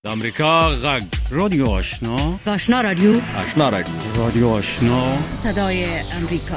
د امریکا غږ رادیو آشنا رادیو رادیو آشنا صدای امریکا.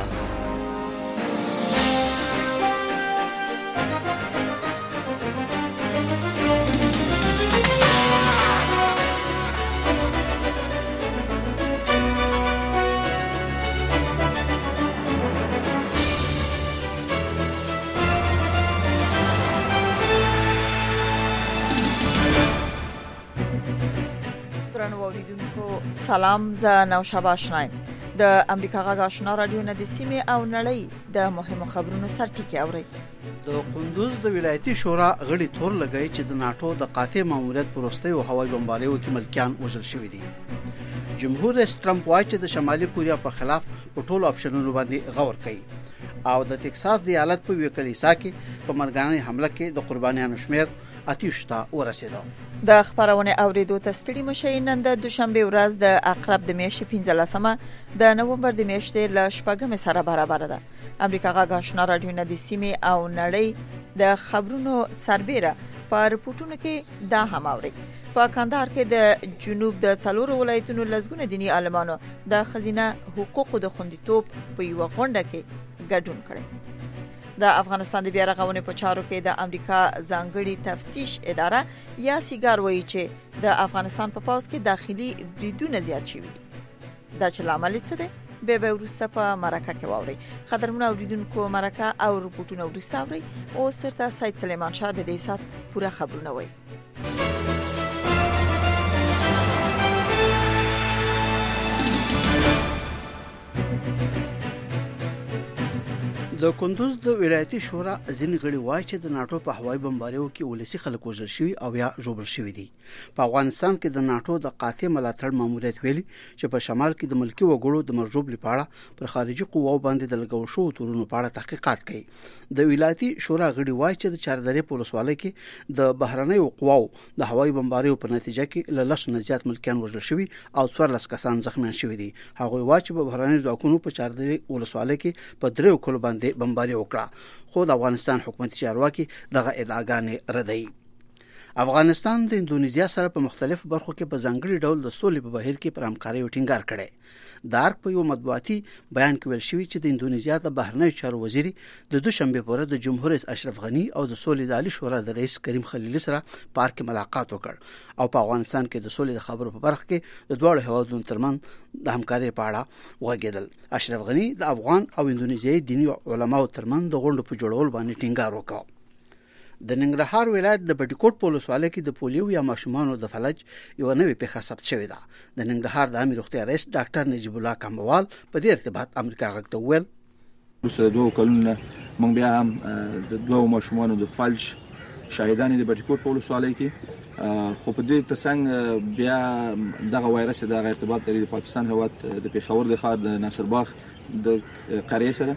سلام، زه نوشابه آشنایم. د امریکا غږ آشنا رادیو نه د سیمې او نړۍ د مهمو خبرونو سرټکی اوري. د کندوز د ولایتي شورا غړي تور لګی چې د ناتو د قاطع ماموریت پروستي او هوایي بمباریو کې ملکیان وژل شوی دي. جمهور رئیس ټرمپ وايي چې د شمالي کوریا په خلاف په ټولو اپشنونو باندې غور کوي او د ټکساس د ایالت په یو کلیسا کې په مرګانه حمله کې د قربانیانو شمیر اتیشتا ورسېده. د خبرونه اوریدو ته ستړي مشئ. نن د دوشنبه ورځ د عقرب د میاشتې 15مه د نومبر د میاشتې ل 14 سره برابر ده. امریکا غږ آشنا رادیو نه د سیمې او نړۍ د خبرونو سربېره په رپورټونو کې دا هم اوري. په کندهار کې د جنوب د څلورو ولایتونو لزګونه دینی عالمانو د خزینه حقوقو د خوندیتوب په یو غونډه کې ګډون کړي. د افغانستان د بیا رغونې په چارو کې د امریکا ځانګړي تفتیش اداره یا سیګار وایي چې د افغانستان په پاوځ کې داخلي بریدونه زیات شوي دي. دا چې لامل څه دی به وروسته په مرکه کې واوري. قدرمن اوریدونکو، مرکه او رپورټونه وروسته اوري. او ستاسو سید سلیمان شاه د دې سات پوره خبرونه وایي. د کندوز د ولایتي شورا ځینې غړي وایي چې د ناتو په هوایي بمباریو کې ولسی خلک وژل شوي او یا ژوبل شوي دي. په افغانستان کې د ناتو د قاطع ملاتړ ماموریت ویلي چې په شمال کې د ملکی وګړو د مرجوب لپاره پر خارجي قواو باندې د لګول شو تورونو په اړه تحقیقات کوي. د ولایتي شورا غړي وایي چې د چاردرې په ولسوالۍ کې د بهرنیو قواو د هوایي بمباریو په نتیجه کې له 10 نه زیات ملکیان وژل شوي او 14 کسان زخمیان شوي دي. هغوی وایي چې په بهرنیو ځواکونو په چاردرې ولسوالۍ کې په 3 کلو باندې بمباری وکړه، خو د افغانستان حکومتي چارواکي دغه ادعاګانې ردوي. افغانستان د اندونیزیا سره په مختلفو برخو کې په ځانګړي ډول د سولې په بهیر کې پر همکارۍ ټینګار کړي. دارک په یو مطبوعاتي بیان کې ویل شوی چې د اندونیزیا د بهرنیو چارو وزیر د دوشنبه په ورځ د جمهور رئیس اشرف غنی او د سولې د عالی شورا د رئیس کریم خلیلي سره پارک کې ملاقات وکړ او په افغانستان کې د سولې د خبرو په برخه کې د دوه هیوادونو ترمنځ د همکارۍ په اړه وغږېدل. اشرف غنی د افغان او اندونیزیایي دینی علماو ترمنځ د غونډو په جوړولو باندې ټینګار وکړ. د ننګرهار ولایت د بټکوټ په ولسوالۍ کې د پولیو یا ماشومانو د فلج یو نوې پیښه ثبت شوې ده. د ننګرهار د عامه روغتیا رئیس ډاکټر نجیب الله کمبوال په دې ارتباط امریکا غږ ته وویل وروسته 2 کلونه موږ بیا هم د 2 ماشومانو د فلج شاهدان د بټکوټ په ولسوالۍ کې خو په دې ترڅنګ بیا دغه وایرس دغه ارتباط لري د پاکستان هیواد د پېښور د ښار د ناصر باغ د قريه سره.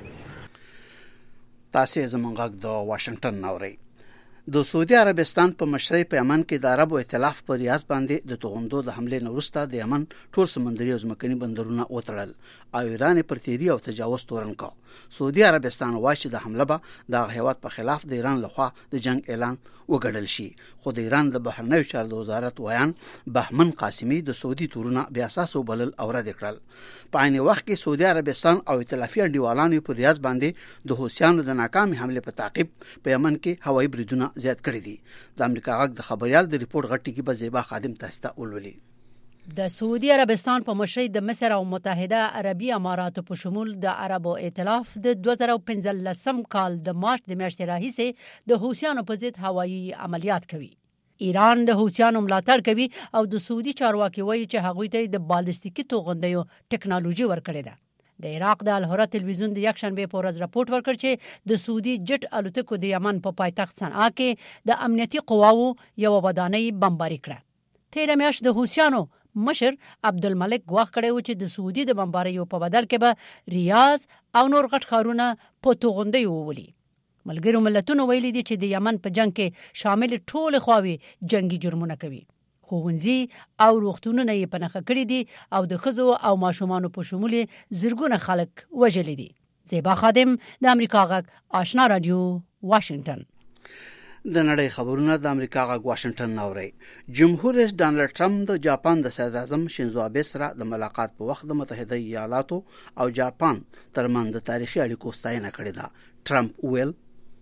تاسو زموږ غږ د واشنگټن نوري. د سعودي عربستان په مشرۍ په یمن کې د عربو ائتلاف په ریاض باندې د توغندو د حمله نورسته د یمن ټول سمندري او ځمکني بندرونه وتړل او ایران پر تیری او تجاوز تورن کا. سعودي عربستان وايي چې د حمله به د هیواد په خلاف د ایران لخوا د جنگ اعلان وګڼل شي، خو د ایران د بهرنیو چارو وزارت ویان بهمن قاسمي د سعودي تورونه بیا اساس وبلل او رد کړل. په عین وخت کې سعودي عربستان او ائتلافي انډیوالانو په ریاض باندې د حوثیانو د ناکامي حمله په تعقیب په یمن کې هوایي بریدونه زیات کړی دي. د امریکا غږ د خبريال د ریپورت غټي کې به زیبا خادم تاسو ته ولولي. د سعودي عربستان په مشرۍ د مصر او متحده عربي اماراتو په شمول د عربو ائتلاف د 2015 کال د مارچ د میاشتې راهیسې د حوثیانو په ضد هوایي عملیات کوي. ایران د حوثیانو ملاتړ کوي او د سعودي چارواکي وایي چې هغوی ته د بالستیکي توغندیو ټکنالوژي ورکړې ده. د عراق د الهرا تلویزیون د یکشنبه په ورځ راپورټ ورکړ چې د سعودي جټ الوتکو د یمن په پایتخت صنعا کې د امنیتي قواو یو ودانۍ بمباري کړه. تیر میاشت د حوثیانو مشر عبدالملک ګواښ کړی و چې د سعودي د بمباریو په بدل کې به ریاض او نور غټ ښارونه په توغندیو وولي. ملګرو ملتونو ویلي دي چې د یمن په جنگ کې شامل ټول خواوې جنگي جرمونه کوي. ښوونځي او روغتونونه یې پنهخه کړي دي او د ښځو او ماشومانو په شمول زرګونه خلک وژلي دي. زیبا خادم د امریکا غږ آشنا رادیو، واشنگټن. د نړۍ خبرونه د امریکا غږ واشنگټن نوري. جمهور رئیس ډانلډ ټرمپ د جاپان د صدر اعظم شینزو آبه سره د ملاقات په وخت د متحده ایالاتو او جاپان ترمنځ د تاریخي اړیکو ستاینه کړې ده. ټرمپ ویل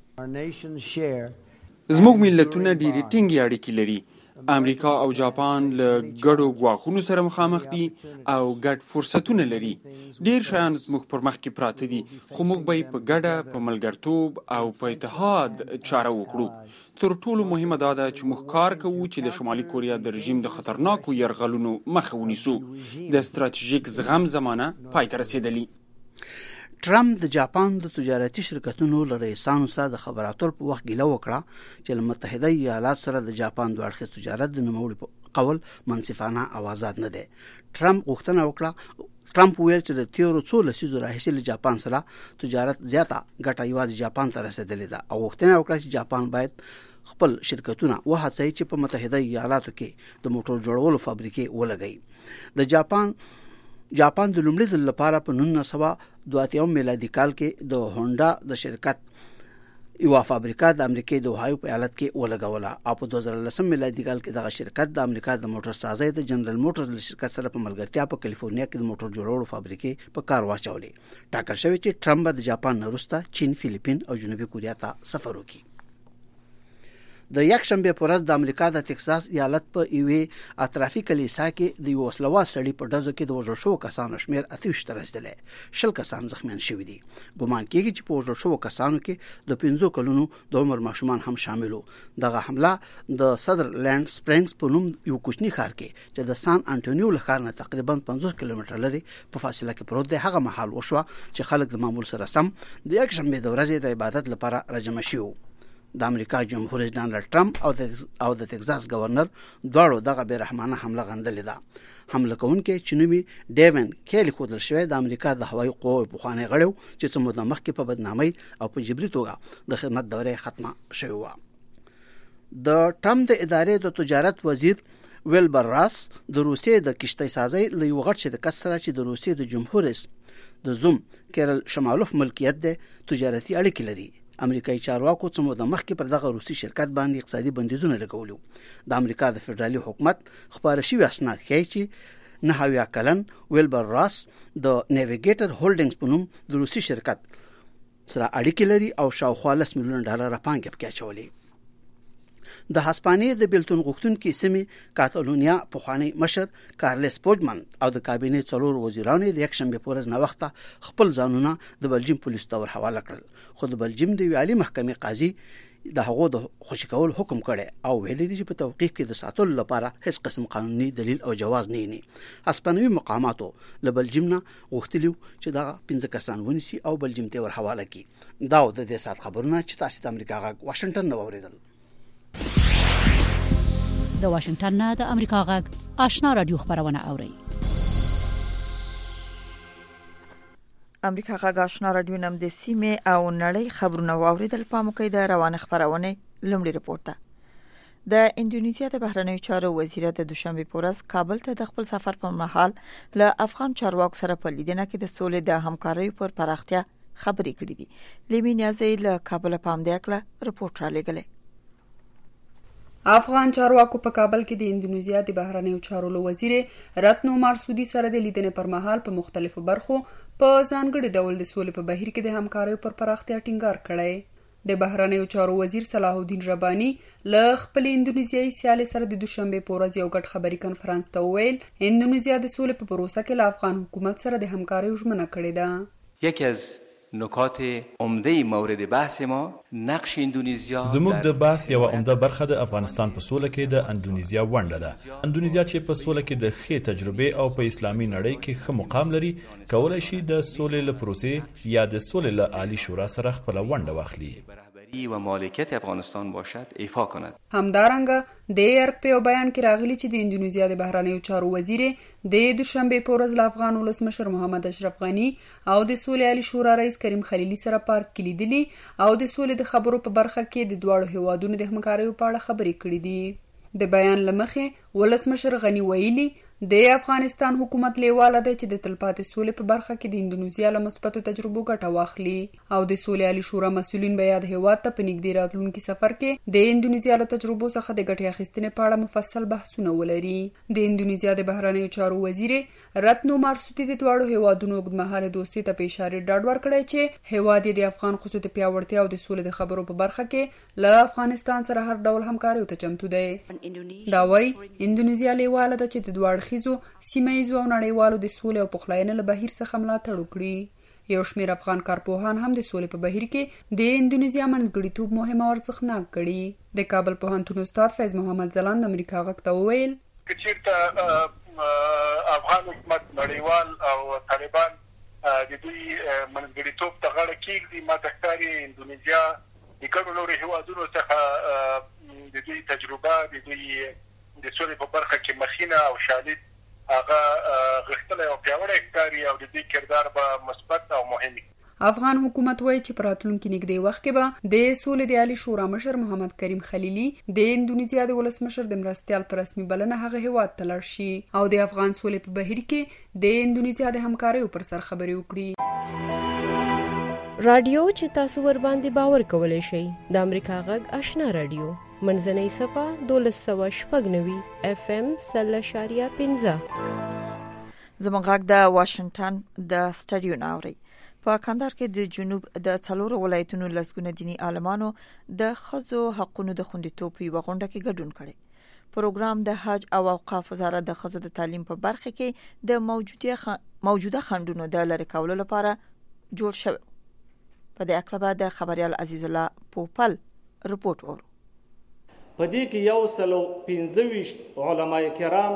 زموږ ملتونه ډېری ټینګې اړیکې لري. امریکا او جاپان له ګډو ګواښونو سره مخامخ دي او ګډ فرصتونه لري. ډېر شیان زموږ پر مخ کې پراته دي، خو موږ به په ګډه په ملګرتوب او په اتحاد چاره وکړو. تر ټولو مهمه دا ده چې موږ کار کوو چې د شمالي کوریا د رژیم د خطرناکو یرغلونو مخه ونیسو. د ستراتیژیک زغم زمانه پای ته رسیدلی. ټرمپ د جاپان د تجارتي شرکتونو له رئیسانو سره د خبرو اترو په وخت ګیله وکړه چې له متحده ایالاتو سره د جاپان دوه اړخیز تجارت د نوموړي په قول منصفانه او آزاد نه دی. ټرمپ غوښتنه وکړه. ټرمپ ویل چې د تیرو څو لسیزو راهیسې له جاپان سره تجارت زیاته ګټه یوازې جاپان ته رسېدلې ده او غوښتنه وکړه چې جاپان باید خپل شرکتونه وهڅوي چې په متحده ایالاتو کې د موټر جوړولو فابریکې ولګوي. د جاپان د لومړي ځل لپاره په 1982 میلادي کال کې د هونډا د شرکت یو فابریکه د امریکای د اوهایو په ایالت کې ولګوله او په 2010 میلادي کال کې دغه شرکت د امریکا د موټر سازۍ د جنرال موټرز له شرکت سره په ملګرتیا په کالیفورنیا کې د موټر جوړولو فابریکې په کار واچولې. ټاکل شوی چې ټرمپ د جاپان نه وروسته چین، فلیپین او جنوبي کوریا ته سفر وکړي. د یکشنبه په ورځ د امریکا د ټکساس ایالت په یوې اطرافي کلیسا کې د یو وسلوال سړي په ډزو کې د وژل شوو کسانو شمېر 28 ته رسیدلی. 10 کسان زخمیان شوي دي. ګومان کېږي چې په وژل شوو کسانو کې د 15 کلونو د عمر ماشومان هم شامل وو. دغه حمله د سدرلند سپرینګز په نوم یو کوچني ښار کې چې د سان انټونیو له ښار نه تقریبا 50 کیلومتره لري په فاصله کې پروت دی هغه مهال وشوه چې خلک د معمول سره سم د یکشنبه د ورځې د عبادت لپاره راجمع شوي. د امریکا جمهور رئیس ډانلډ ټرمپ او د ټکساس گورنر دواړو دغه بیرحمانه حمله غندلې ده. حمله کوونکی چې نوم یې ډیون کیلی ښودل شوی د امریکا د هوایي قواو پخوانی غړی چې څه موده مخکې په بدنامۍ او په جبري توګه د خدمت دورې ختمه شوې وه. د ټرمپ د ادارې د تجارت وزیر ویلبر راس د روسیې د کشتۍ سازۍ له یو غټ شرکت سره چې د روسیې د جمهور رئیس د زوم کیرل شمالوف ملکیت دی تجارتي اړیکې لري. امریکایي چارواکو څه موده مخکې پر دغه روسي شرکت باندې اقتصادي بندیزونه لګولي. د امریکا د فدرالي حکومت خبره شوی اسناد ښیي چې 9 کلن ویلبر راس د نیویګیټر هولډینګز په نوم د روسي شرکت سره اړیکې لري او شاوخوا $10 میلیون پانګه پکې اچولې. د هسپانیې د بیلتون غوښتونکي سیمې کاتالونیا پخوانی مشر کارلس پوجمن او د کابینې څلور وزیرانو د یکشنبه په ورځ نوښته خپل ځانونه د بلجیم پولیسو ته ورحواله کړل. خو د بلجیم د عالی محکمې قاضي د هغو د خوشي کول حکم کړي او ویلي دي چې په توقیف کې د ساتلو لپاره هیڅ قسم قانوني دلیل او جواز نه وي. هسپانوي مقاماتو له بلجیم نه غوښتي چې دا 15 کسان ونیسي او بلجیم ته ورحواله کړي. دا د دې سات خبرونه چې تاسو د امریکا غږ واشنگټن نو اوریدل. د واشنگټن نه د امریکا غږ آشنا رادیو خبرونه اوري. امریکا غږ آشنا رادیو نم د سیمه او نړۍ خبرونه واوریدل. په موقع د روانه خبرونه لومړی رپورټ ده. د انډونیزیا د بهرنیو چارو وزیر د دوشنبه په ورځ کابل ته د خپل سفر په مهال له افغان چارواکو سره په لیدنه کې د سولې د همکارۍ پر پراختیا خبرې کړې دي. لیمین یازی له کابل په امده کړه رپورټ را لګلې. افغان چارواکو په کابل کې د انډونیزیا د بهرنیو چارو وزیر رتنو مارسودي سره د لیدنې پر مهال په مختلفو برخو په ځانګړي ډول د سولې په بهیر کې د همکارۍ پر پراختیا ټینګار کړی. د بهرنیو چارو وزیر صلاح الدین ربانی له خپل انډونیزیایي سیال سره د دوشنبه په ورځ یو ګډ خبري کانفرنس ته ویل انډونیزیا د سولې په پروسه کې له افغان حکومت سره د همکارۍ ژمنه کړې ده. یکی از نکات عمده مورد بحث ما نقش اندونیزیا زموږ د بحث یو عمده برخه د افغانستان په سوله کې د اندونیزیا ونډه ده. اندونیزیا چې په سوله کې د ښې تجربه او په اسلامي نړۍ کې ښه مقام لري کولای شي د سولې له پروسې یا د سولې له عالی شورا سره خپل ونډه واخلي و مالکیت افغانستان باشد ایفا کند. همدارنګه د ایرپی او بیان کې راغلی چې د انډونیزیا د بهرنیو چارو وزیر د دوشنبه په ورځ له افغان ولسمشر محمد اشرف غنی او د سولې عالی شورا رئیس کریم خلیلی سره پارک کې لیدلي او د سولې د خبرو په برخه کې د دواړو هیوادونو د همکارۍ په اړه خبرې کړې دي. د بیان لمخې ولسمشر غنی ویلي د افغانستان حکومت لیواله دی چې د تلپاتې سولې په برخه کې د اندونیزیا له مثبتو تجربو ګټه واخلي او د سولې عالی شورا مسؤلین به یاد هیواد ته په نږدې راتلونکي سفر کې د اندونیزیا له تجربو څخه د ګټې اخیستنې په اړه مفصل بحثونه ولري. د اندونیزیا د بهرنیو چارو وزیر راتنو مارسوتی د دواړو هیوادونو اوږدمهاله دوستۍ ته په اشاره ډاډ ورکړی چې هیواد یې د افغان ښځو د پیاوړتیا او د سولې د خبرو په برخه کې له افغانستان سره هر ډول همکاریو ته چمتو دی. دا وايي اندونیزیا لیواله ده چې د دواړو سیمه‌ییزو او نړیوالو د سولې او پخلاینې له بهیر څخه ملاتړ وکړي. یو شمېر افغان کارپوهان هم د سولې په بهیر کې د اندونیزیا منځګړیتوب مهم او ارزښتناک ګڼي. د کابل پوهنتون استاد فیض محمد ځلاند د امریکا غږ ته وویل که چېرته افغان حکومت نړیوال او طالبان د دوی منځګړیتوب ته غاړه کېږدي، ماته ښکاري اندونیزیا د ګڼو نورو هېوادونو څخه د دوی تجربه د دوی د سولې په برخه کې مخینه او شالید هغه غښتلی او پیاوړی ښکاري او د دوی کردار به مثبت او مهم وي. افغان حکومت وایي چې په راتلونکي نږدې وخت کې به د سولې د عالي شورا مشر محمد کریم خلیلي د اندونیزیا د ولسمشر د مرستیال په رسمي بلنه هغه هیواد ته لاړ شي او د افغان سولې په بهیر کې د اندونیزیا د همکاریو پر سر خبرې وکړي. رادیو چې تاسو ور باندې باور کولای شئ د امریکا غږ آشنا رادیو منځنۍ صفه 1290 FM 0.15 زموږ غږ د واشنگټن د سټډیو ناوري په کندهار کې د جنوب د څلورو ولایتونو لسګونه دینی عالمانو د ښځو حقوقو د خوندیتوب په غونډه کې ګډون کړي. پروګرام د حج او اوقاف وزارت د ښځو د تعلیم په برخه کې د موجوده خنډونو د لری کولو لپاره جوړ شوی. په دې اړه د خبريال عزیز الله پوپل رپورت ورو. په دې کې 125 علماء کرام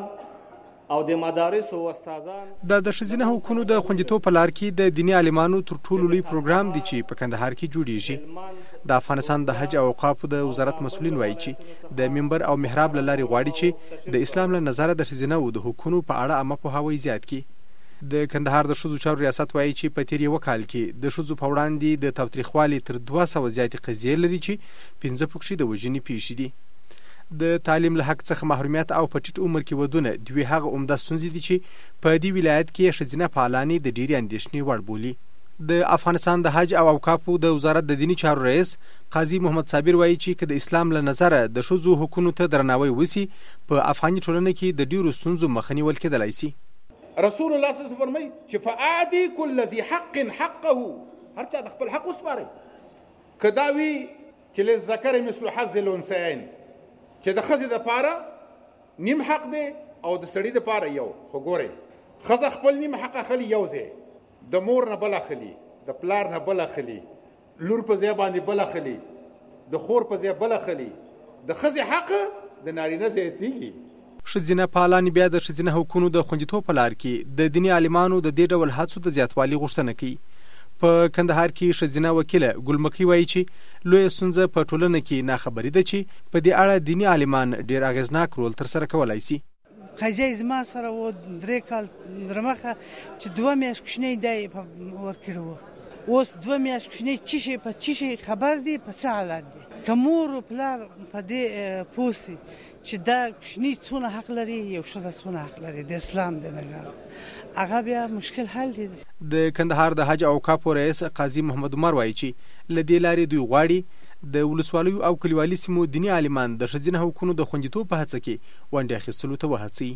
او د مدارس او استادان د ښځینه حقوقو د خوندیتوب په لار کې د دینی عالمانو تر ټولو لوی پروګرام دی چې په کندهار کې جوړیږي. د افغانستان د حج او اوقاف د وزارت مسؤلین وایي چې د منبر او محراب لاري غواړي چې د اسلام له نظره د ښځینه او د حقوقو په اړه عامه پوهاوی زیات کړي. د کندهار د ښځو چارو ریاست وایي چې په تیر یو کال کې د ښځو په وړاندې د تاوتریخوالي تر 200 زیاتې قضیې لري چې 15 پکښې د وژنې پیښې دي. د تعلیم له حق څخه محرومیت او په ټیټ عمر کې ودونه دوی هغه عمده ستونزې دي چې په دې ولایت کې ښځینه فعالانې د ډېرې اندېښنې وړ بولي. د افغانستان د حج او اوقافو د وزارت د دینی چارو رئیس قاضي محمد صابر وایي چې د اسلام له نظره د ښځو حقوقو ته درناوی وسی په افغاني ټولنه کې د ډېرو ستونزو مخه نیول کېدلای شي. رسول الله صلی الله علیه وسلم فرمایي چې فاعدي كل ذي حق حقه، هر چا د خپل حق وسپاري. کداوی چې للذکر مثل حظ الانثیین، چې د ښځې دپاره نیم حق دی او د سړي دپاره یو. خو ګورئ ښځه خپل نیم حق اخلي یو ځای، د مور نه بل اخلي، د پلار نه بل اخلي، لور په ځای باندې بل اخلي، د خور په ځای بل اخلي. د ښځې حق د نارینه زیاتېږي. ښځینه پالانې بیا د ښځینه حقوقو د خوندیتوب په لار کې د دیني عالمانو د دې ډول هڅو د زیاتوالي غوښتنه کوي. په کندهار کې ښځینه وکیله ګلمکۍ وایي چې لویه ستونزه په ټولنه کې ناخبري ده چې په دې اړه دیني عالمان ډېر اغېزناک رول ترسره کولی شي. خځې زما سره و 3 کال درمخه چې 2 میاشتې کوچنی دی ورکړی وو، اوس 2 میاشتې کوچنی چی شي خبر دی په څه حالت دی. که مور و پلار په دې پوه چې دا کوچنی څونه حق لري، یو ښځه څونه حق لري د اسلام د نظره، هغه بیا مشکل حل دی. د کندهار د حج او اوقافو رئیس قاضي محمد عمر وایي چې له دې لارې دوی غواړي د ولسوالیو او کلیوالي سیمو دیني عالمان د ښځینه حقوقو د خوندیتوب په هڅه کې ونډې اخیستلو ته وهڅوي.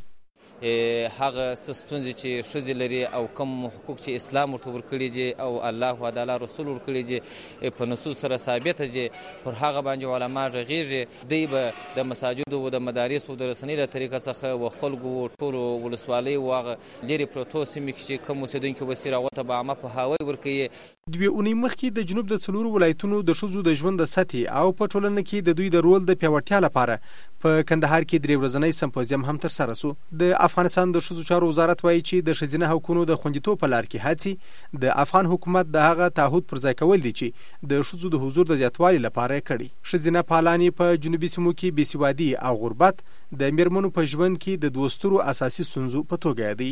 هغه ستونزې چې ښځې لري او کوم حقوق چې اسلام ورته ورکړي دي او الله تعالی رسول ورکړي دي په نصوص سره ثابته دي، پر هغه باندې علما غږیږي. دوی به د مساجدو او د مدارس او د رسنۍ له طریقه څخه و خلکو ټولو ولسوالۍ او هغه لرې پرتو سیمې کې چې کوم اوسېدونکي به سي راغوته به عامه پوهاوی ورکوي. 2 اونۍ مخکې د جنوب د څلورو ولایتونو د ښځو د ژوند د سطحې او په ټولنه کې د دوی د رول د پیاوړتیا لپاره په کندهار کې 3 ورځنی سمپوزیم هم ترسره شو. د افغانستان د ښځو چارو وزارت وایي چې د ښځینه حقوقو د خوندیتوب په لار کې هڅې د افغان حکومت د هغه تعهد پر ځای کول دي چې د ښځو د حضور د زیاتوالي لپاره یې کړي. ښځینه پالانې په جنوبي سیمو کې بېسوادي او غربت د میرمنو په ژوند کې د 2 سترو اساسي ستونزو په توګه یادوي.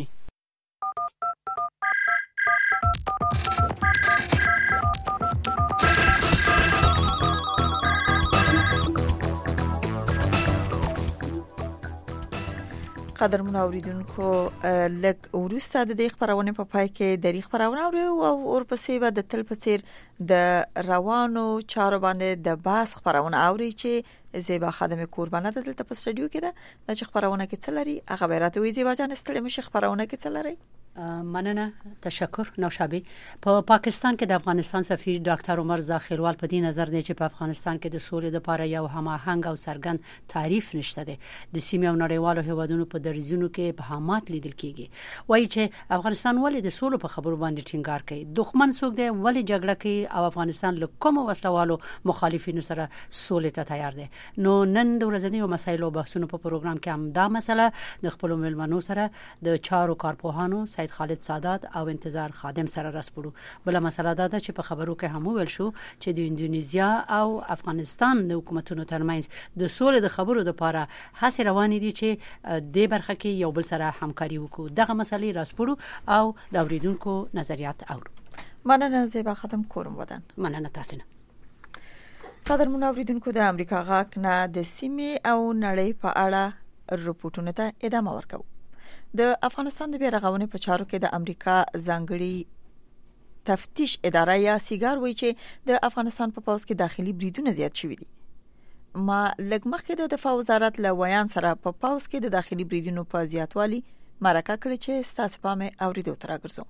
قدرمن اوریدونکو لک ورسته د دې خبرونه په پای کې د ریخ خبرونه او ورپسې به د تل پسیر د روانو چارو باندې د باس خبرونه اوري چې زیبا خادم قربانه د دلته په سټډیو کې ده چې خبرونه کې څه لري هغه بیرته وي زیبا جان ستړي مشه خبرونه کې څه لري مننه تشکر نوشابه په پاکستان کې د افغانستان سفیر ډاکټر عمر زاخیلوال په دې نظر دی چې په افغانستان کې د سولې لپاره یو هماهنګ او سرګن تعریف نشته دی د سیمې او نړیوالو هیوادونو په درزونو کې بهامات لیدل کیږي وایي چې افغانستان ولې د سولې په خبرو باندې ټینګار کوي دښمن څوک دی ولې جګړه کوي او افغانستان له کوم وسلوالو مخالفینو سره سولې ته تیار دی نو نن د ورځنیو مسایلو بحثونو په پروګرام کې هم دا مسله د خپل ملمنو سره د چارو کارپوهانو خالد سادات او انتظار خادم سره راسپړو بل مسله دا ده چې په خبرو کې هم ویل شو چې د انډونیزیا او افغانستان د حکومتونو ترمنځ د سولې د خبرو لپاره هڅې روانې دي چې د برخه کې یو بل سره همکاري وکړو دغه مسلې راسپړو او د اوریدونکو نظریات اورو مننه زیبا خادم کوم ودان مننه تاسو قدر منوریدونکو د امریکا غاک نه د سیمې او نړۍ په اړه رپورټونه ته ادامه ورکوي د افغانستان د بیرغونې په چارو کې د امریکا ځانګړي تفتیش اداره یا سیګار وایي چې د افغانستان په پوز کې داخلي بریدونه زیات شوي دي ما لږ مخکې د دفاع وزارت له ویان سره په پوز کې د داخلي بریدونو په زیاتوالي مرکه کړې چې ستاسو په مې اوریدو تر راګرځو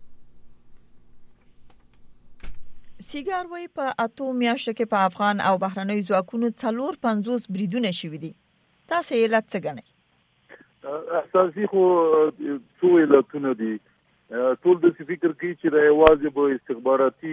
سیګار وایي په اتو میاشتو کې په افغان او بهرنیو ځواکونو 450 بریدونه شوي دي تاسو یې علت څه ګڼئ اساسي خو څو علتونه دي ټول د فکر کوي چې د یوازې به استخباراتي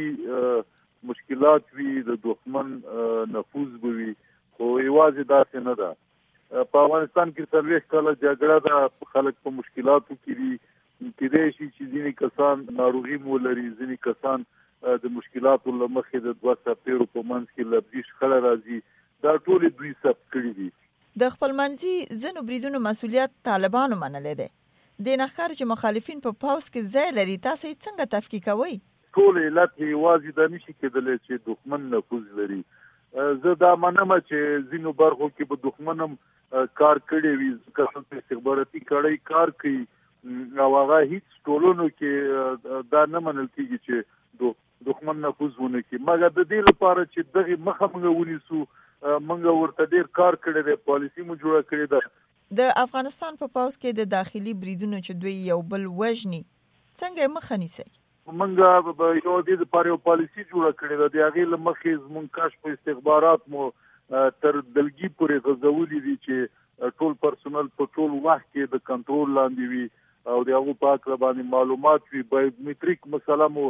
مشکلات وي د دښمن نفوذ وي خو یوازې داسې نه ده په افغانستان کې سرویس کله جګړه ده خلک په مشکلاتو کې دي کېدای شي چې ځینې کسان ناروغي مولري ځینې کسان د مشکلاتو لمخې د 2 سپټمبر په منځ کې لبدي شخړه راځي دا ټول دوی ثبت کړی دي د خپلمنځي زنو بریدونو مسولیت طالبانو منلې ده د نخکار چې مخالفین په پاوس کې ځای لري تاسو څنګه تفکیک کوئ ټول علت یوازې د نشي کېدل چې دښمن نفوذ لري زه دا منم چې زینو برخو کې به دښمنم کار کړی وي که استخباراتي کړی کار کوي او هغه هیڅ ټولونو کې دا نه منل کېږي چې دښمن نفوذ ونه کوي مګر د دې لپاره چې دغه مخه موږ ونیسو منګه ورته ډیر کار کړی دی پالیسی مو جوړه کړې ده د افغانستان په پاوس کې د داخلي بریدونو چې دوی یو بل وژني څنګه مخه نیسي منګه یو د پاره پالیسی جوړه کړې ده د هغه لمخې زمونږ کشف استخبارات مو تر دلګي پورې غزولې دي چې ټول پرسونل په ټول وخت کې د کنټرول لاندې وي او د هغه په اړه باندې معلومات وي بایومټریک مسله مو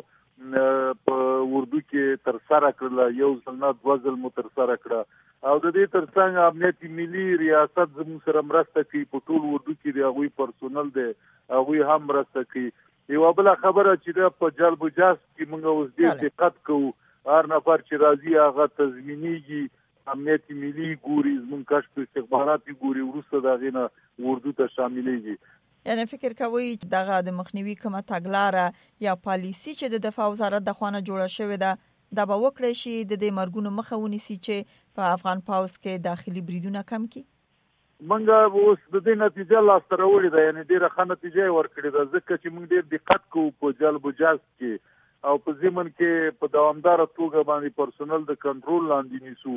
په اردو کې تر سره کړل یو ځل نه 2 ځل مو تر سره کړ او د دې ترڅنګ امنیتي ملي ریاست زموږ سره مرسته کوي په ټول اردو کې د هغوی پرسونل دی هغوی هم مرسته کوي یو بل خبره چې د په جلب جاس کې موږ اوس دې دقت کوو هر نفر چې راځي هغه تضمینیږي امنیتي ملي ګوري زموږ کشف استخباراتي ګوري ورسته دا غینه اردو ته شاملېږي یعنی فکر کوي دغه د مخنیوي کومه تګلاره یا پالیسی چې د دفاع وزارت د خوانه جوړه شوې ده دا به وکړي شي د دې مرګونو مخه ونیسي چې په افغان پاوس کې داخلي بریدونه کم کی منګه اوس د دې نتیجه لا سره وړي ده یعنی ډیره ښه نتیجه ورکړي ده ځکه چې موږ ډیر دقت کوو په جلب جاز کې او په ضمن کې په دوامدار توګه باندې پرسونل د کنټرول لاندې نیسو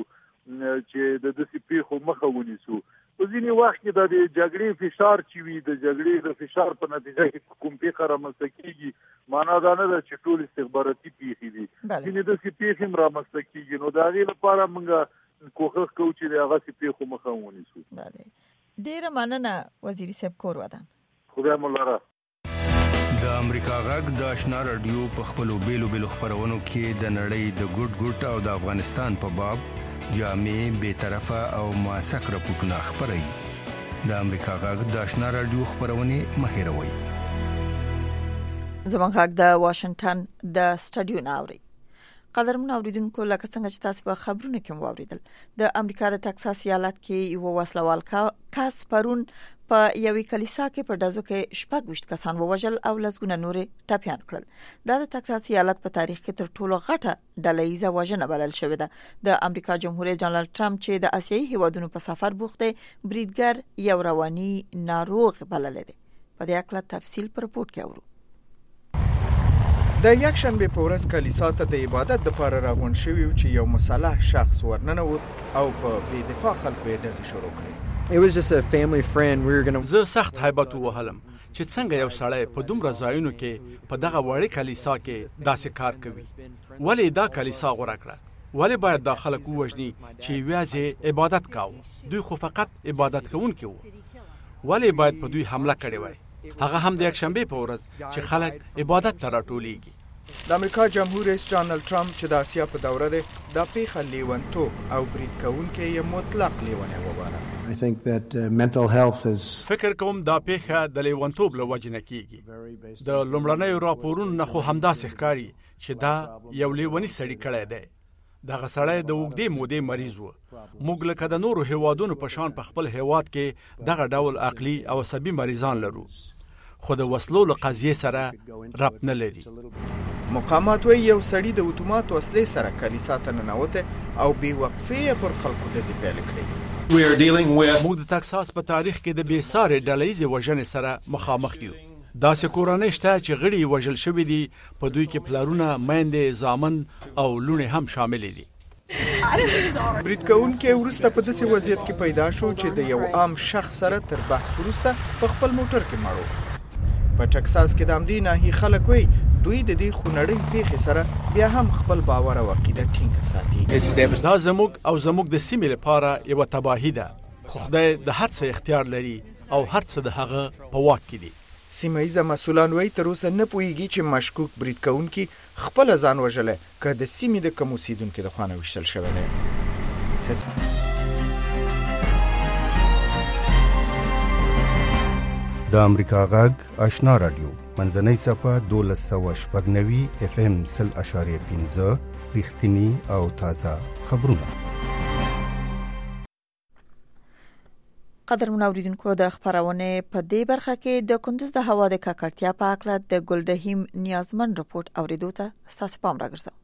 چې د دې پیښو مخه ونیسو په ځینې وخت کې د جګړې فشار چې وي د جګړې د فشار په نتیجه کې کوم پیښه رامنځته کیږي معنا دا نه ده چې ټول استخباراتي پیښې دي ځینې د پیښې هم رامنځته کیږي نو د هغې لپاره موږ کوښښ کوو چې د هغه پیښو مخه ونیسو ډیره مننه وزیر صاحب کور ودان خدای مو لاره د امریکا غږ د آشنا رادیو په خپلو بیلو خبرونو کې د نړۍ د ګډ او د افغانستان په باب جامع به طرفه او موثق راپورټونه خبري د امریکا غږ د آشنا رادیو خبرونه مهیروي زموږ غږ د واشنگټن د سټډیو ناوري قدرمن اوریدونکو لکه څنګه چې تاسو په خبرونه کې واوریدل د امریکا د ټکساس ایالت کې یو وسلوال کس پرون په یوې کلیسا کې په ډزو کې 26 کسان ووژل او لسګونه نورې ټپيان کړل. دا د تکساس ایالت په تاریخ کې تر ټولو غټه ډله ییزه وژنه بلل شوې ده. د امریکا جمهور رئیس ډانلډ ټرمپ چې د آسیایي هیوادونو په سفر بوخت دی، بریدګر یو رواني ناروغ بللی دی. په دې اړه تفصیل په رپورت کې اورو. د یک شنبه په ورځ کلیسا ته د عبادت لپاره راغونډ شوي چې یو مصالح شخص ورننوت او په بې دفاع خلکو یې ډزې شروع کړې. It was just a family friend. We were going to زه سخت هیبت ووهلم چې څنګه یو سړی په دومره ځایونو کې په دغه وړې کلیسا کې داسې کار کوي. ولې دا کلیسا غوره کړه؟ ولې باید دا خلک ووژني چې یوازې عبادت کاوه؟ دوی خو فقط عبادت کوونکي وو. ولې باید په دوی حمله کړې وای؟ هغه هم د یک شنبه په ورځ چې خلک عبادت ته راټولېږي. د امریکا جمهور رئیس ډانلډ ټرمپ چې د آسیا په دوره دی، دا پیښه لیونتوب او برید کوونکی یې مطلق لیونی وباله. I think that mental health is فکر کوم دا پیښه د لیونتوب له وجې نه کیږي. د لومړنیو راپورونو نه خو همداسې ښکاري چې دا یو لیونی سړی کړی دی. دغه سړی د اوږدې مودې مریض و. موږ لکه د نورو هیوادونو په شان په خپل هیواد کې دغه ډول عقلي او عصبي مریضان لرو، خو د وسلو له قضیې سره ربط نه لري. مقامات وایي یو سړی د اتومات وسلې سره کلیسا ته ننوته او بې وقفې پر خلکو ډزې پیل کړې. موږ د تکساس په تاریخ کې د بې ساري ډله ییزې وژنې سره مخامخ یو. داسې کورنۍ شته چې غړي وژل شوي دي، په دوی کې پلرونه، میندې، زامن او لوڼې هم شامل دي. برید کوونکی وروسته په داسې وضعیت کې پیدا شو چې د یو عام شخص سره تر بحث وروسته په خپل موټر کې مړ و. په ټکساس کې د همدې ناحیې خلک وایي دوی د دې خونړۍ پیښې سره بیا هم خپل باور او عقیده ټینګه ساتي. دا زموږ او زموږ د سیمې لپاره یوه تباهي ده، خو خدای د هر څه اختیار لري او هر څه د هغه په واک کې دي. سیمه ییزه مسؤلان وایي تر اوسه نه پوهیږي چې مشکوک برید کوونکي خپله ځان وژلی که د سیمې د کم اوسېدونکو د خوا نه ویشتل شوی دی. د امریکا غږ آشنا رادیو منځنۍ صفحه 1290 FM 0.5 رښتینی او تازه خبرونه. قدرمن اوریدونکو، د خبرونه په دې برخه کې د کندوز د هوا د ککړتیا په اړه د ګلډهیم نیازمن رپورت اوریدو ته ستاسو پام راګرځو.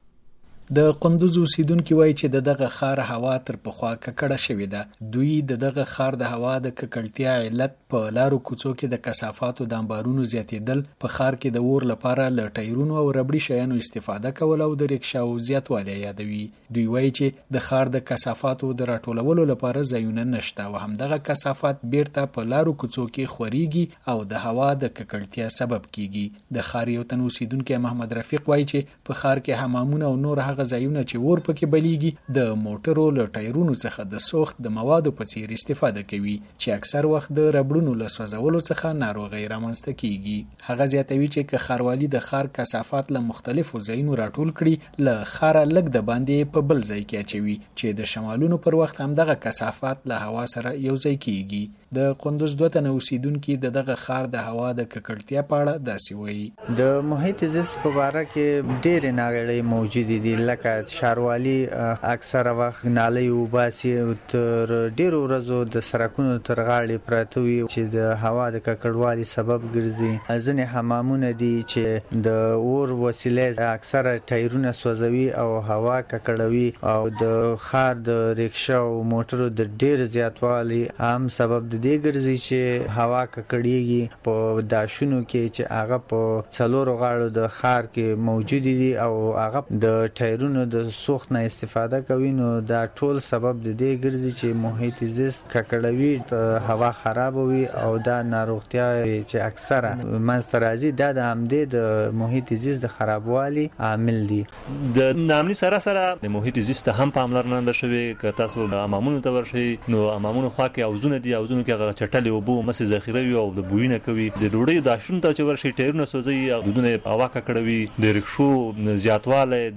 د قندوز اوسیدونکو وایي چې دغه خار هوا تر پخوا ککړه شوې ده. دوی دغه خار د هوا د ککړتیا علت په لارو کوڅو کې د کثافاتو د انبارونو زیاتېدل، په خار کې د اور لپاره له ټایرونو او ربړي شیانو استفاده کول او د ریکشاو زیاتوالی یادوي. دوی وایي چې د خار د کثافاتو د راټولولو لپاره ځایونه نشته او همدغه کثافات بیرته په لارو کوڅو کې خوريږي او د هوا د ککړتیا سبب کیږي. د خار یو تن اوسیدونکو محمد رفیق وایي چې په خار کې حمامونه او نور هغه ځایونه چې اور پکې بلیږي د موټرو له ټایرونو څخه د سوخت د موادو په څیر استفاده کوي چې اکثر وخت د ربړونو له سوځولو څخه ناروغي رامنځته کیږي. هغه زیاتوي چې که خاروالي د خار کثافات له مختلفو ځایونو راټول کړي، له خاره لږ د باندې په بل ځای کې اچوي چې د شمالونو پر وخت هم دغه کثافات له هوا سره یو ځای کیږي. د قندوز دوه تنه اوسیدونکو دغه خار د هوا د ککړتیا په اړه داسې وایي. د محیط زیست په اړه کې ډېر ناغړې موجود دي، لکه شاروالي اکثره وخت نالي وباسي تر ډېرو ورځو د سرکونو تر غاړې پراته وي چې د هوا د ککړوالي سبب ګرځي. ځینې حمامونه دي چې د اور وسیلې اکثره ټایرونه سوځوي او هوا ککړوي او د خار د ریکشا او موټرو د ډېر زیاتوالي هم سبب د دې ګرځي چې هوا ککړیږي. په داشونو کې چې هغه په څلورو غاړو د خار کې موجود دي او هغه د ټایرونو د سوخت نه استفاده کوي، نو دا ټول سبب د دې ګرځي چې محیط زیست ککړوي، هوا خرابوي او دا ناروغتیا چې اکثره منځته راځي دا د همدې د محیط زیست د خرابوالي عامل دي. د نامني سره د محیط زیست هم پاملرنه نه شوي. که تاسو امامونو ته ورشئ نو امامونو خوا کې اوزونه دي، اوزونو کې هغه چټلې اوبو مسې ذخیره وي او د بوی نه کوي. د ډوډۍ داشونو ته چې ورشئ ټایرونه سوځي او دودونه هوا ککړوي. د رکشو زیاتوالی، د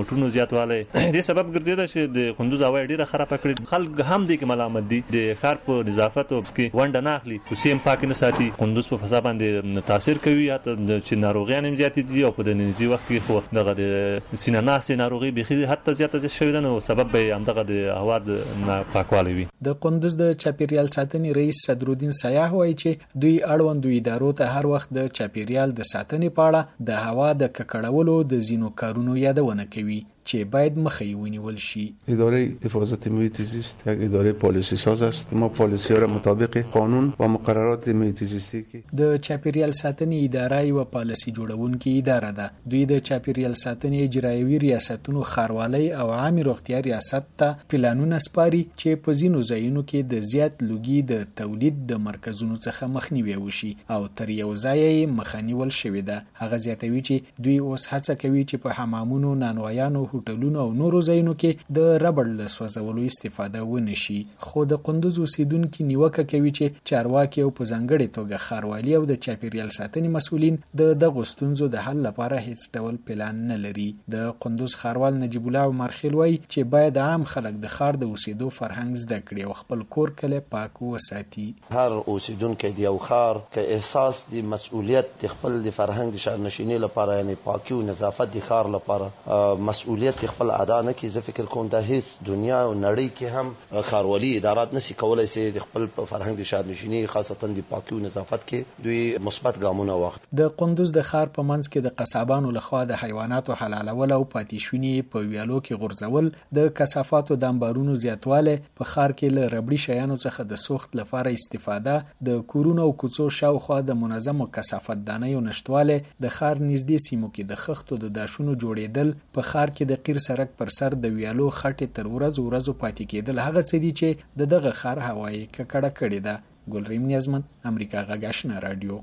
موټرونو زیاتوالی دې سبب ګرځیدل چې د کندوز هوا ډیره خراب کړې. خلک هم دې کې ملامت دي د ښار په نظافت او کې ونډه نه اخلي، کوڅې هم پاک نه ساتي، کندوز په فضا باندې تاثیر کوي، حتی چې ناروغیان هم زیاتې دي او په دنیزي وخت کې خو دغه د سینه ناستې ناروغي بيخي حتی زیاته شوې ده، نو سبب به همدغه د هوا د ناپاکوالي وي. د کندوز د چاپیریال ساتنې رئیس صدرالدین سیاح وایي چې دوی اړوندو ادارو ته هر وخت د چاپیریال د ساتنې په اړه د هوا د ککړولو د ځینو کارونو یادونه کوي چې باید مخه یې ونیول شي. اداره حفاظت محیط زیست یک اداره پالیسی ساز است. ما پالیسی ها را مطابق قانون و مقررات محیط زیستی کې د چاپیریال ساتنې اداره یو پالیسی جوړونکې اداره ده. دوی د چاپیریال ساتنې اجرایوي ریاستونو ښاروالۍ او عامه روغتیا ریاست ته پلانونه سپاري چې په ځینو ځایونو کې د زیات لوګي د تولید د مرکزونو څخه مخنیوي وشي او تر یو ځای یې مخه نیول شوې ده. هغه زیاتوي چې دوی اوس هڅه کوي چې په حمامونو، نانوایانو، هوټلونو او نورو ځایونو کې د ربړ له سوځولو استفاده ونشي. خو د کندوز اوسیدونکو نیوکه کوي چې چارواکي او په ځانګړي توګه ښاروالي او د چاپیریال ساتنې مسؤلین د دغو ستونزو د حل لپاره هیڅ ډول پلان نه لري. د کندوز ښاروال نجیب الله عمرخیل وایي چې باید عام خلک د ښار د اوسېدو فرهنګ زده کړي او خپل کور کلی پاک وساتي. هر اوسیدونکی د یو ښار کې احساس د مسؤلیت د خپل د فرهنګ د شهرنشینۍ لپاره، یعنی پاکي او نظافت د ښار لپاره مسؤلیت خپل ادا نه کی. زه فکر کوم د هیڅ دنیا او نړۍ کې هم ښاروالي ادارات نشي کولای چې د خپل فرهنګ د شهرنشینۍ خاصتا د پاکي او نظافت کې دوی مثبت ګامونه واخلي. د کندوز د ښار په منځ کې د قصابانو لخوا د حیواناتو حلالول او پاتې شونې په ویالو کې غورځول، د کثافاتو د انبارونو زیاتوالی، په ښار کې له ربړي شیانو څخه د سوخت لپاره استفاده، د کورونو او کوڅو شاوخوا د منظمو کثافت دانیو نشټوالی، د ښار نږدې سیمو کې د خښتو د داشونو جوړېدل، په ښار کې د قیر سرک پر سر د ویالو خټې تر ورځو پاتې کېدل هغه څه دي چې د دغه ښار هوا یې ککړه کړې ده. ګلریم نیازمن، امریکا غږ آشنا رادیو.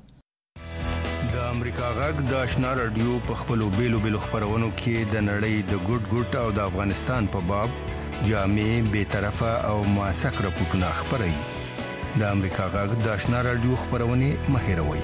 د امریکا غږ د آشنا رادیو په خپلو بیلو خپرونو کې د نړۍ د ګډ او د افغانستان په باب جامع، بی‌طرفه او موثق راپورټونه خپروي. د امریکا غږ د آشنا رادیو خپرونه مهیروي.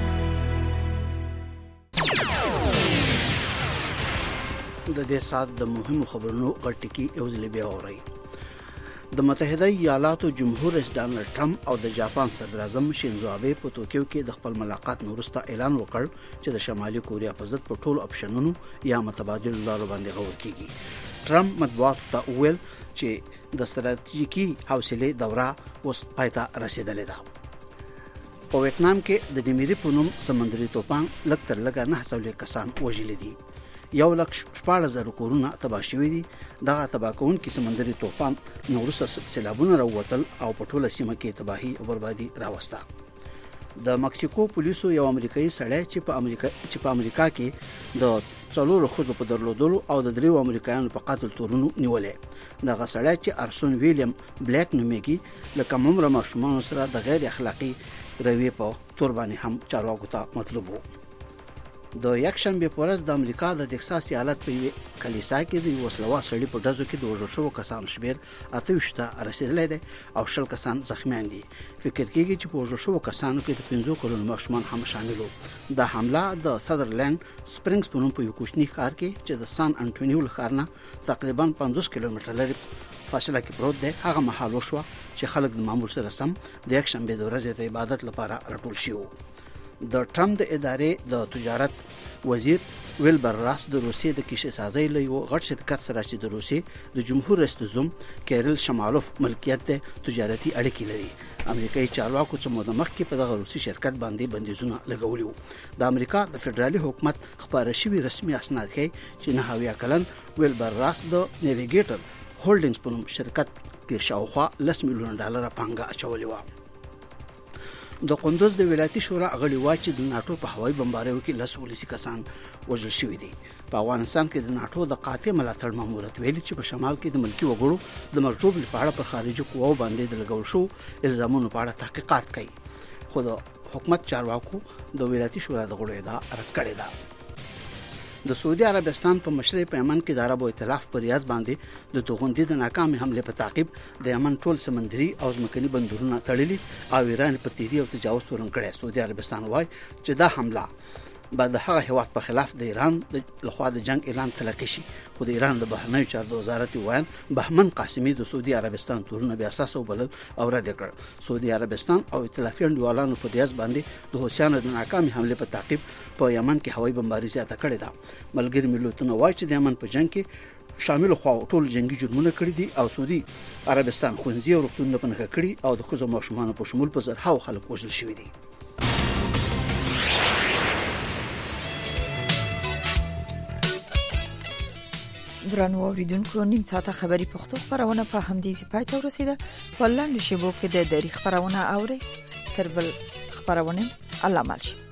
د دې سات د مهمو خبرونو غټکی یو ځل بیا اوري. د متحده ایالاتو جمهور رئیس ډانلډ ټرمپ او د جاپان صدر اعظم شینزو آبه په توکیو کې د خپل ملاقات وروسته اعلان وکړ چې د شمالي کوریا په ضد په ټولو اپشنونو یا متبادل لارو باندې غور کیږي. ټرمپ مطبوعاتو ته وویل چې د ستراتیژیکي حوصله دوره اوس پایته رسیدلې ده. په ویتنام کې د ډیمیری په نوم سمندري توپان لږ تر لږه 900 کسان وژل دي. 1,14,000 کورونه تباه شوي دي. دغه تباه کوونکي سمندري توپان نو وروسته سیلابونه راووتل او په ټوله سیمه کې تباهي او بربادي راوسته. د مکسیکو پولیسو یو امریکایي سړی چې په امریکا کې د 4 ښځو په درلودلو او د 3 امریکایانو په قتل تورونو نیولې. دغه سړی چې ارسون ویلیام بلیک نومیږي له کم عمره ماشومانو سره د غیر اخلاقی رویې په تور باندې هم چارواکو ته مطلوب وو. د یکشنبه په ورځ د امریکا د ټکساس ایالت په کلیسا کې د وسلوال سړي په ډزو کې د وژل شوو کسانو شمېر 28 ته رسیدلی دی او 10 کسان زخمیان دي. فکر کېږي چې په وژل شوو کسانو کې د 15 کلونو ماشومان هم شامل وو. د حمله د سدرلند سپرینګز په نوم په یو کوچني ښار کې چې د سان انټونیو له ښار نه تقریبا 50 کیلومتره لري فاصله کې پروت دی هغه مهال وشوه چې خلک د معمول سره سم د یکشنبه د ورځې د عبادت لپاره راټول شي. د ټرمپ د ادارې د تجارت وزیر ویلبر راس د روسیې د کیسې سازۍ له یو غټ شرکت سره چې د روسیې د جمهور رئیس زوم کیرل شمالوف ملکیت د تجارتي اړیکې لري. امریکایي چارواکو څه موده مخکې په دغه روسي شرکت باندې بندیزونه لګولي وو. د امریکا د فدرالي حکومت خبره شوی رسمي اسناد ښيي چې 9 کلن ویلبر راس د نیویګیټر هولډینګز په نوم شرکت کې شاوخوا $10 میلیون پانګه اچولې وه. د قندوز د ولایتي شورا غړي وایي چې د ناتو په هوایي بمباریو کې 10 ولسی کسان وژل شوي دي. په افغانستان کې د ناتو د قاطع ملاتړ ماموریت ویلي چې په شمال کې د ملکی وګړو د مرجوب لپاره پر خارجي قواو باندې د لګول شو الزامونو په اړه تحقیقات کوي. خو د حکومت چارواکو د ولایتي شورا د غړو ادعا رد کړې ده. د سعودي عربستان په مشرۍ په یمن کې د عربو ائتلاف پر ریاض باندې د توغندي د ناکامې حمله په تعقیب د یمن ټول سمندري او ځمکني بندرونه تړلي او ایران په تیری او تجاوز تورن کړی. سعودي عربستان وایي چې دا حمله بعد هغه هیواد په خلاف د ایران د لخوا د جنگ اعلان تلقی شي. خو د ایران د بهرنیو چارو وزارت وایي بهمن قاسمي د سعودي عربستان تورونه بیا اساس وبلل او رد کړ. سعودي عربستان او ائتلافي انډیوالانو په دیاز باندې د حوثیانو د ناکامي حمله په تعقیب په یمن کې هوایي بمباري زیاته کړې ده. ملګری ملتونه وایي چې د یمن په جنگ کې شامل خو ټول جنگي جرمونه کړی دي او سعودي عربستان خونځي او روغتونونه په نخښه کړی او د ښځو او ماشومانو په شمول په زرهاو خلک وژل شوي دي. درنو اوریدونکو نیم ساعته خبری پښتو خبرونه په همدې پای ته ورسیده. په لاندې شیبو کې د تاریخ خبرونه اوري تر بل خبرونه الله مالشه.